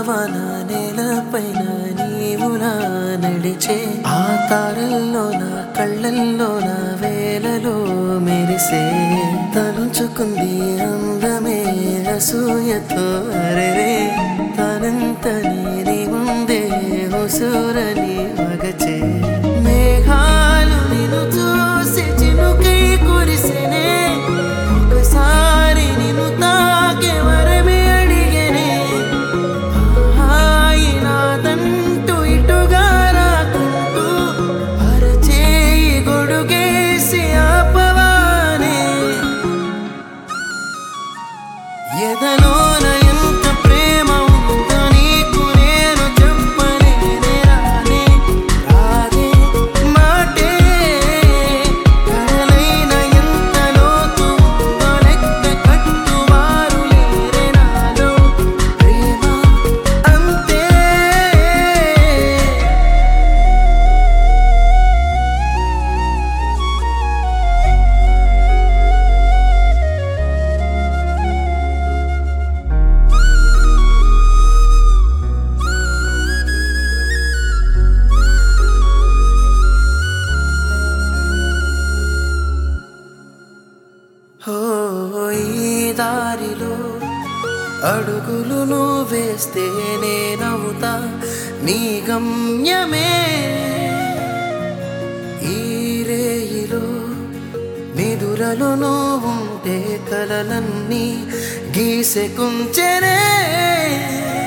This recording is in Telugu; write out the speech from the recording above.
వాన నేలపైన నీవులా నడిచే ఆ తారల్లో నా కళ్ళల్లో నా వేలలో మెరిసే తలుచుకుంది అందమే అసూయతో అరెరే తనంతని నీ ముందే ఉసురని మగచే మేఘాలు నిన్ను చూసి చినుకై కురిసెనే ఒకసారి నిన్ను తాకే వరమే అడిగేనే హాయి నాదంటూ ఇటుగా రాకుంటూ అరచేయి గొడుగేసి ఆపవానే ఎదలోన ఎంత ప్రేమ ఉందో నీకు నేను చెప్పలేనే రానే రాదే మాటే కడలైన ఎంత లోతు ఉందో లెక్క కట్టువారు లేరే నాలో ప్రేమ అంతే ఈ దారిలో అడుగులు నువ్వు వేస్తే నేనవుతా నీ గమ్యమే ఈ రేయిలో నిదురలు నువ్వుంటే కలలన్నీ గీసెకుంచెనే